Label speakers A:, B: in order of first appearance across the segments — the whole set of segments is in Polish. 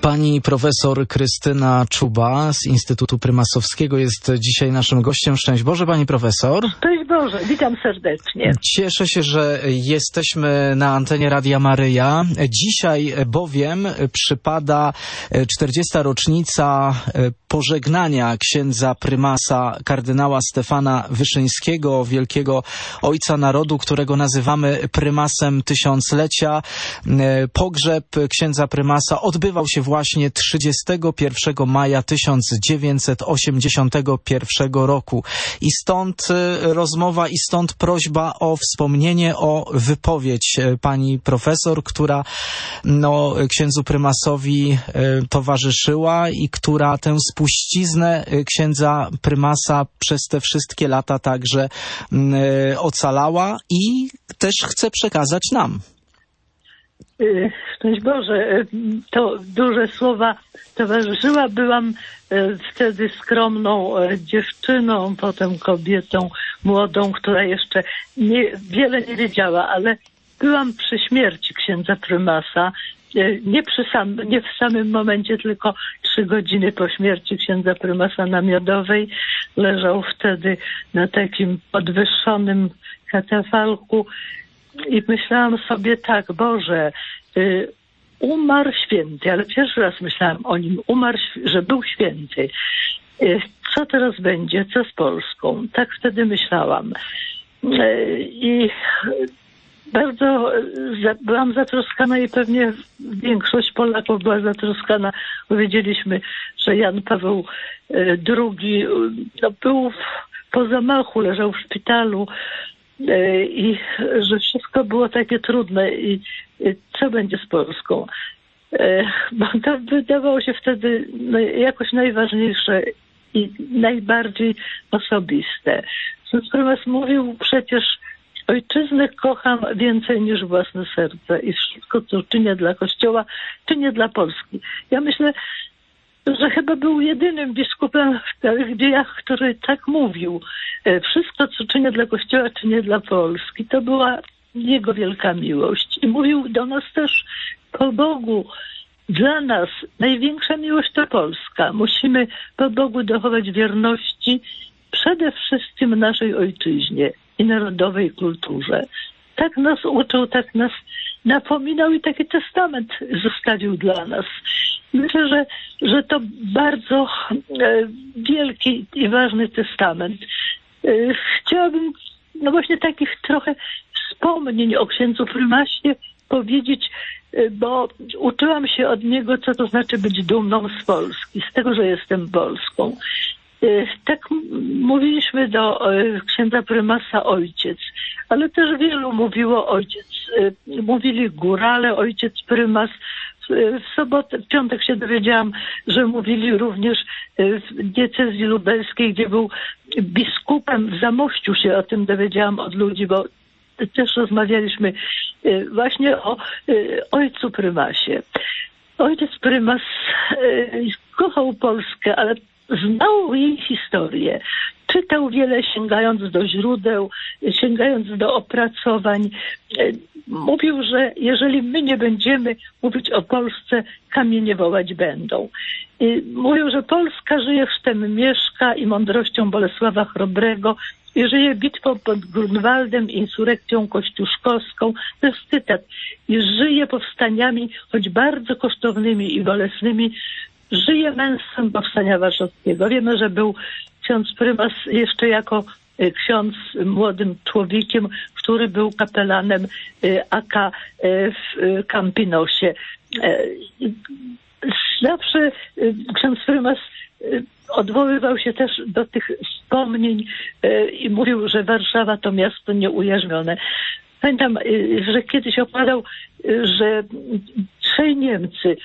A: Pani profesor Krystyna Czuba z Instytutu Prymasowskiego jest dzisiaj naszym gościem. Szczęść Boże, pani profesor.
B: Szczęść Boże, witam serdecznie.
A: Cieszę się, że jesteśmy na antenie Radia Maryja. Dzisiaj bowiem przypada 40. rocznica pożegnania księdza prymasa kardynała Stefana Wyszyńskiego, wielkiego ojca narodu, którego nazywamy prymasem tysiąclecia. Pogrzeb księdza prymasa odbywał się właśnie 31 maja 1981 roku. I stąd rozmowa i stąd prośba o wspomnienie, o wypowiedź pani profesor, która księdzu prymasowi towarzyszyła i która tę spuściznę księdza prymasa przez te wszystkie lata także ocalała i też chce przekazać nam.
B: Szczęść Boże, to duże słowa towarzyszyła. Byłam wtedy skromną dziewczyną, potem kobietą młodą, która jeszcze wiele nie wiedziała, ale byłam przy śmierci księdza prymasa. Nie w samym momencie, tylko 3 godziny po śmierci księdza prymasa na Miodowej. Leżał wtedy na takim podwyższonym katafalku. I myślałam sobie tak, Boże, umarł święty, ale pierwszy raz myślałam o nim, że był święty. Co teraz będzie? Co z Polską? Tak wtedy myślałam. I bardzo byłam zatroskana i pewnie większość Polaków była zatroskana. Powiedzieliśmy, że Jan Paweł II był po zamachu, leżał w szpitalu. I że wszystko było takie trudne i co będzie z Polską? Bo to wydawało się wtedy jakoś najważniejsze i najbardziej osobiste. Ksiądz prymas mówił przecież: ojczyznę kocham więcej niż własne serce i wszystko, co czynię dla Kościoła, czynię dla Polski. Ja myślę, że chyba był jedynym biskupem w tych dziejach, który tak mówił. Wszystko, co czynię dla Kościoła, czynię dla Polski. To była jego wielka miłość. I mówił do nas też: po Bogu, dla nas największa miłość to Polska. Musimy po Bogu dochować wierności przede wszystkim naszej ojczyźnie i narodowej kulturze. Tak nas uczył, tak nas napominał i taki testament zostawił dla nas. Myślę, że to bardzo wielki i ważny testament. Chciałabym właśnie takich trochę wspomnień o księdzu prymasie powiedzieć, bo uczyłam się od niego, co to znaczy być dumną z Polski, z tego, że jestem Polską. Tak mówiliśmy do księdza prymasa ojciec, ale też wielu mówiło ojciec. Mówili górale, ojciec prymas. W piątek się dowiedziałam, że mówili również w diecezji lubelskiej, gdzie był biskupem. W Zamościu się o tym dowiedziałam od ludzi, bo też rozmawialiśmy właśnie o ojcu prymasie. Ojciec prymas kochał Polskę, ale znał jej historię. Czytał wiele, sięgając do źródeł, sięgając do opracowań. Mówił, że jeżeli my nie będziemy mówić o Polsce, kamienie wołać będą. Mówił, że Polska żyje chrztem Mieszka i mądrością Bolesława Chrobrego i żyje bitwą pod Grunwaldem i insurekcją kościuszkowską. To jest cytat. I żyje powstaniami, choć bardzo kosztownymi i bolesnymi, żyje męstwem powstania warszawskiego. Wiemy, że był ksiądz prymas jeszcze jako ksiądz młodym człowiekiem, który był kapelanem AK w Campinosie. Zawsze ksiądz prymas odwoływał się też do tych wspomnień i mówił, że Warszawa to miasto nieujarzmione. Pamiętam, że kiedyś opowiadał, że 3 Niemcy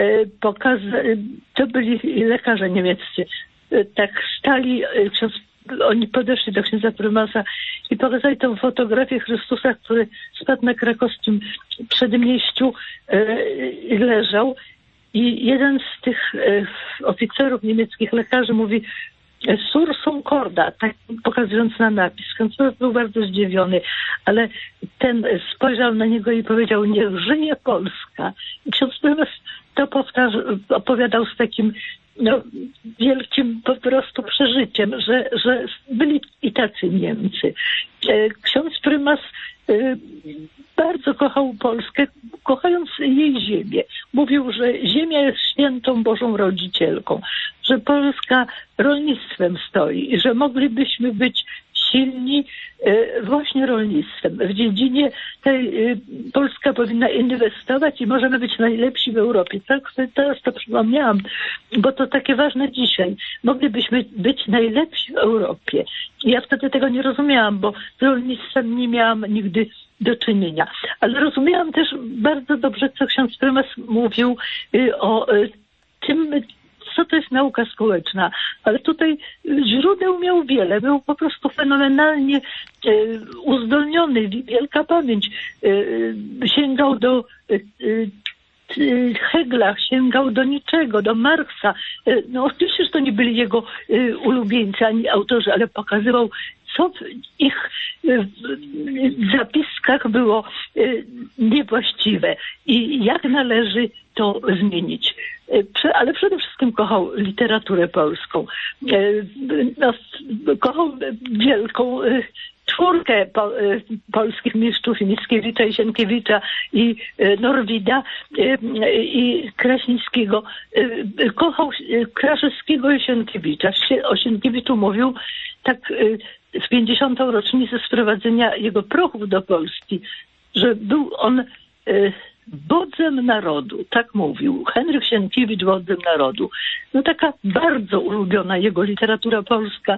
B: to byli lekarze niemieccy, tak stali, oni podeszli do księdza prymasa i pokazali tę fotografię Chrystusa, który spadł na krakowskim przedmieściu i leżał. I jeden z tych oficerów niemieckich lekarzy mówi: Sur Concorda, tak pokazując na napis. Ksiądz był bardzo zdziwiony, ale ten spojrzał na niego i powiedział: niech żyje Polska. I ksiądz prymas to opowiadał z takim wielkim po prostu przeżyciem, że byli i tacy Niemcy. Ksiądz prymas bardzo kochał Polskę, kochając jej ziemię. Mówił, że ziemia jest świętą Bożą rodzicielką, że Polska rolnictwem stoi i że moglibyśmy być silni właśnie rolnictwem. W dziedzinie tej Polska powinna inwestować i możemy być najlepsi w Europie. Tak, teraz to przypomniałam, bo to takie ważne dzisiaj. Moglibyśmy być najlepsi w Europie. Ja wtedy tego nie rozumiałam, bo z rolnictwem nie miałam nigdy do czynienia. Ale rozumiałam też bardzo dobrze, co ksiądz prymas mówił o tym, co to jest nauka społeczna. Ale tutaj źródeł miał wiele. Był po prostu fenomenalnie uzdolniony. Wielka pamięć. Sięgał do Hegla, sięgał do Niczego, do Marksa. No oczywiście, że to nie byli jego ulubieńcy ani autorzy, ale pokazywał, co w ich zapiskach było niewłaściwe i jak należy to zmienić. Ale przede wszystkim kochał literaturę polską. Kochał wielką czwórkę polskich mistrzów, Mickiewicza i Sienkiewicza i Norwida i Kraśnickiego. Kochał Kraszewskiego i Sienkiewicza. O Sienkiewiczu mówił tak w 50. rocznicę sprowadzenia jego prochów do Polski, że był on wodzem narodu, tak mówił. Henryk Sienkiewicz wodzem narodu. No taka bardzo ulubiona jego literatura polska,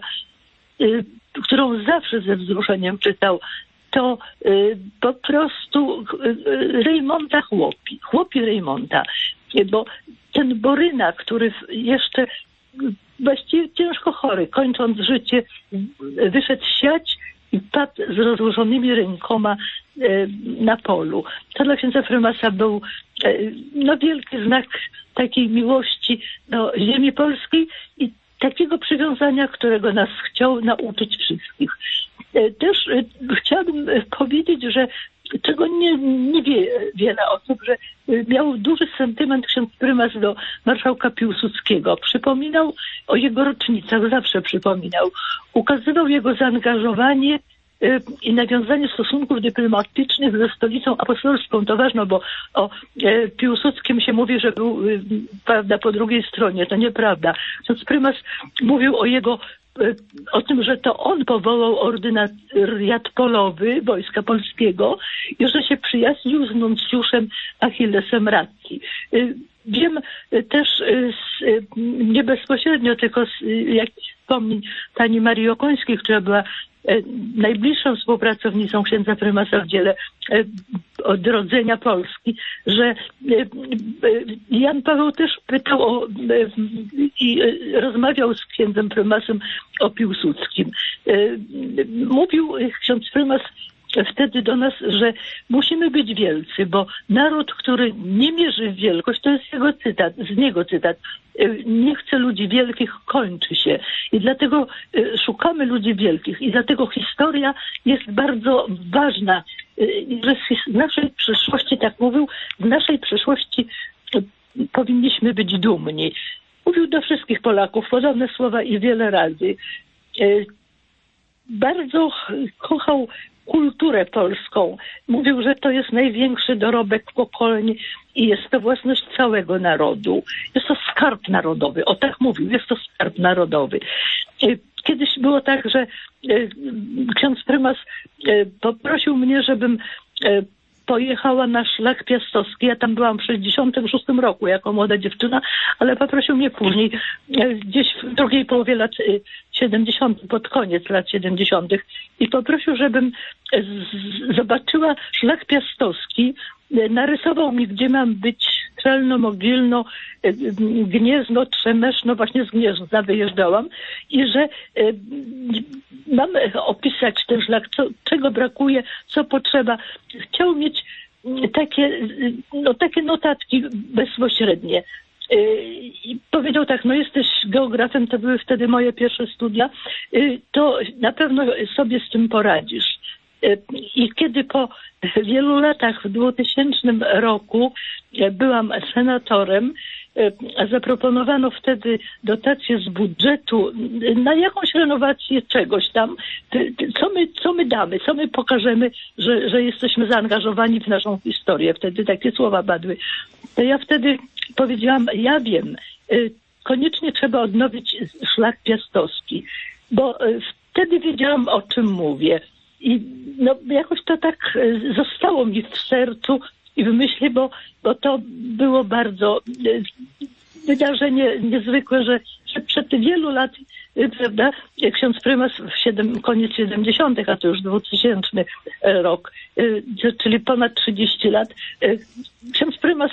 B: którą zawsze ze wzruszeniem czytał, to po prostu Rejmonta chłopi Rejmonta. Bo ten Boryna, który jeszcze właściwie ciężko chory, kończąc życie, wyszedł siać i padł z rozłożonymi rękoma na polu. To dla księdza prymasa był wielki znak takiej miłości do ziemi polskiej i takiego przywiązania, którego nas chciał nauczyć wszystkich. Też chciałabym powiedzieć, że czego nie wie wiele osób, że miał duży sentyment ksiądz prymas do marszałka Piłsudskiego. Przypominał o jego rocznicach, zawsze przypominał. Ukazywał jego zaangażowanie i nawiązanie stosunków dyplomatycznych ze stolicą apostolską. To ważne, bo o Piłsudskim się mówi, że był, prawda, po drugiej stronie. To nieprawda. Ksiądz prymas mówił o tym, że to on powołał ordynariat polowy Wojska Polskiego i że się przyjaźnił z nuncjuszem Achillesem Ratti. Wiem też nie bezpośrednio, tylko z jakichś wspomnień pani Marii Okońskiej, która była najbliższą współpracownicą księdza prymasa w dziele odrodzenia Polski, że Jan Paweł też pytał i rozmawiał z księdzem prymasem o Piłsudskim. Mówił ksiądz prymas wtedy do nas, że musimy być wielcy, bo naród, który nie mierzy w wielkość, to jest z niego cytat, nie chce ludzi wielkich, kończy się. I dlatego szukamy ludzi wielkich i dlatego historia jest bardzo ważna, że z naszej przyszłości, tak mówił, z naszej przyszłości powinniśmy być dumni. Mówił do wszystkich Polaków podobne słowa i wiele razy. Bardzo kochał kulturę polską. Mówił, że to jest największy dorobek pokoleń i jest to własność całego narodu. Jest to skarb narodowy. O tak mówił, jest to skarb narodowy. Kiedyś było tak, że ksiądz prymas poprosił mnie, żebym pojechała na Szlak Piastowski. Ja tam byłam w 66 roku jako młoda dziewczyna, ale poprosił mnie później, gdzieś w drugiej połowie lat 70, pod koniec lat 70. i poprosił, żebym zobaczyła Szlak Piastowski. Narysował mi, gdzie mam być: Strzelno, Mogilno, Gniezno, Trzemeszno, właśnie z Gniezna wyjeżdżałam i że mam opisać ten szlak, czego brakuje, co potrzeba. Chciał mieć takie notatki bezpośrednie. I powiedział tak, jesteś geografem, to były wtedy moje pierwsze studia, to na pewno sobie z tym poradzisz. I kiedy po wielu latach, w 2000 roku byłam senatorem, zaproponowano wtedy dotację z budżetu na jakąś renowację czegoś tam. Co my damy, co my pokażemy, że jesteśmy zaangażowani w naszą historię. Wtedy takie słowa padły. To ja wtedy powiedziałam, ja wiem, koniecznie trzeba odnowić szlak piastowski, bo wtedy wiedziałam, o czym mówię. I no, jakoś to tak zostało mi w sercu i w myśli, bo to było bardzo wydarzenie niezwykłe, że przed wielu lat, prawda, ksiądz prymas koniec 70., a to już 2000 rok, czyli ponad 30 lat, ksiądz prymas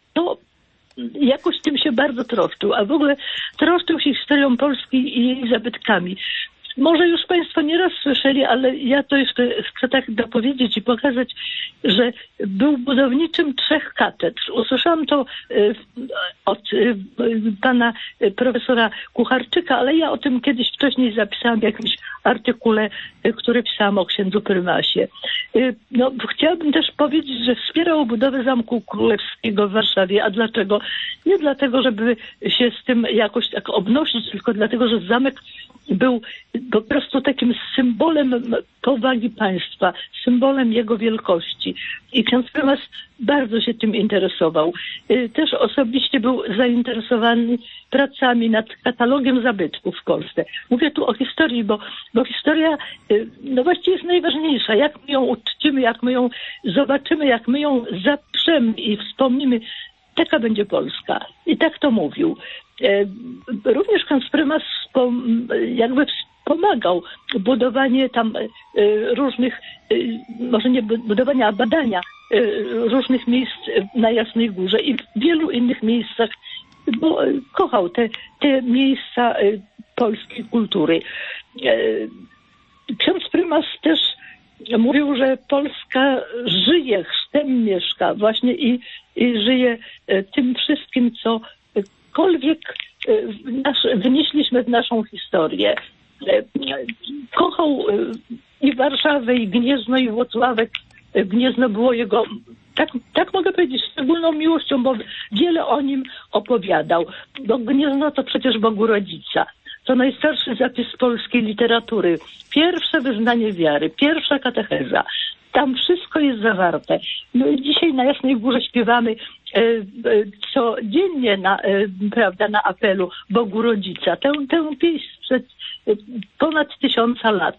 B: jakoś tym się bardzo troszczył, a w ogóle troszczył się historią Polski i jej zabytkami. Może już Państwo nieraz słyszeli, ale ja to jeszcze chcę tak dopowiedzieć i pokazać, że był budowniczym 3 katedr. Usłyszałam to od pana profesora Kucharczyka, ale ja o tym kiedyś wcześniej zapisałam w jakimś artykule, który pisałam o księdzu prymasie. No, chciałabym też powiedzieć, że wspierał budowę Zamku Królewskiego w Warszawie. A dlaczego? Nie dlatego, żeby się z tym jakoś tak obnosić, tylko dlatego, że zamek był po prostu takim symbolem powagi państwa, symbolem jego wielkości. I ksiądz prymas bardzo się tym interesował. Też osobiście był zainteresowany pracami nad katalogiem zabytków w Polsce. Mówię tu o historii, bo historia no właściwie jest najważniejsza. Jak my ją uczcimy, jak my ją zobaczymy, jak my ją zaprzemy i wspomnimy, taka będzie Polska. I tak to mówił. Również ksiądz prymas jakby pomagał budowanie tam różnych, może nie budowania, a badania różnych miejsc na Jasnej Górze i w wielu innych miejscach, bo kochał te miejsca polskiej kultury. Ksiądz prymas też mówił, że Polska żyje, chrztem mieszka właśnie i żyje tym wszystkim, cokolwiek wnieśliśmy w naszą historię. Kochał i Warszawę, i Gniezno, i Włocławek. Gniezno było jego, tak mogę powiedzieć, szczególną miłością, bo wiele o nim opowiadał. Bo Gniezno to przecież Bogurodzica. To najstarszy zapis polskiej literatury. Pierwsze wyznanie wiary, pierwsza katecheza. Tam wszystko jest zawarte. My dzisiaj na Jasnej Górze śpiewamy codziennie na apelu Bogu Rodzica. Tę pieśń sprzed ponad 1000 lat.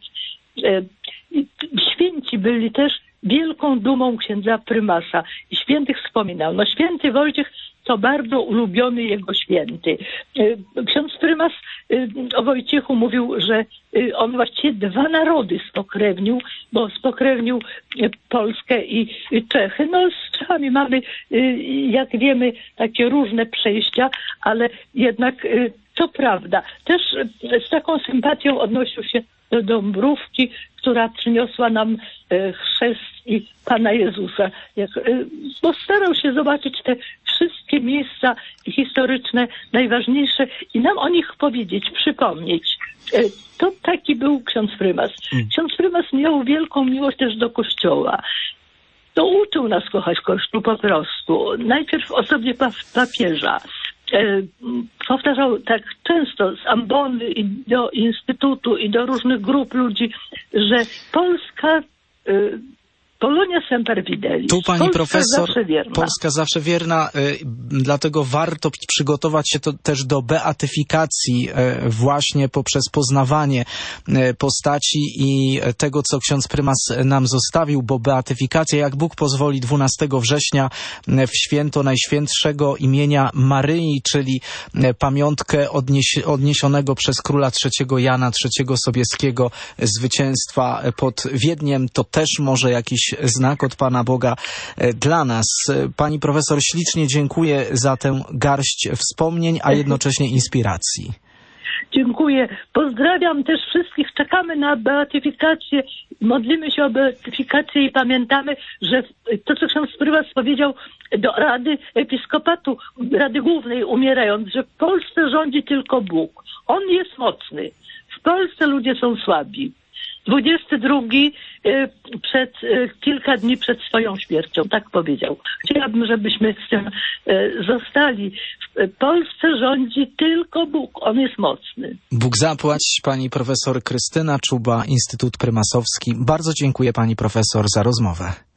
B: Święci byli też wielką dumą księdza prymasa i świętych wspominał. No, święty Wojciech to bardzo ulubiony jego święty. Ksiądz prymas o Wojciechu mówił, że on właściwie 2 narody spokrewnił, bo spokrewnił Polskę i Czechy. No z Czechami mamy, jak wiemy, takie różne przejścia, ale jednak to prawda. Też z taką sympatią odnosił się do Dąbrówki, która przyniosła nam chrzest i Pana Jezusa. Bo starał się zobaczyć te wszystkie miejsca historyczne, najważniejsze i nam o nich powiedzieć, przypomnieć. To taki był ksiądz prymas. Ksiądz prymas miał wielką miłość też do Kościoła. To uczył nas kochać Kościół po prostu. Najpierw w osobie papieża. Powtarzał tak często z ambony i do instytutu i do różnych grup ludzi, że Polska Polonia semper fidelis.
A: Tu pani
B: Polska
A: profesor,
B: zawsze wierna.
A: Polska zawsze wierna, dlatego warto przygotować się też do beatyfikacji właśnie poprzez poznawanie postaci i tego, co ksiądz prymas nam zostawił, bo beatyfikacja, jak Bóg pozwoli, 12 września w święto Najświętszego imienia Maryi, czyli pamiątkę odniesionego przez króla III Jana III Sobieskiego zwycięstwa pod Wiedniem. To też może jakiś znak od Pana Boga dla nas. Pani profesor, ślicznie dziękuję za tę garść wspomnień, a jednocześnie inspiracji.
B: Dziękuję. Pozdrawiam też wszystkich. Czekamy na beatyfikację. Modlimy się o beatyfikację i pamiętamy, że to, co ksiądz prymas powiedział do Rady Episkopatu, Rady Głównej umierając, że w Polsce rządzi tylko Bóg. On jest mocny. W Polsce ludzie są słabi. 22 kilka dni przed swoją śmiercią, tak powiedział. Chciałabym, żebyśmy z tym zostali. W Polsce rządzi tylko Bóg, On jest mocny.
A: Bóg zapłać. Pani profesor Krystyna Czuba, Instytut Prymasowski. Bardzo dziękuję pani profesor za rozmowę.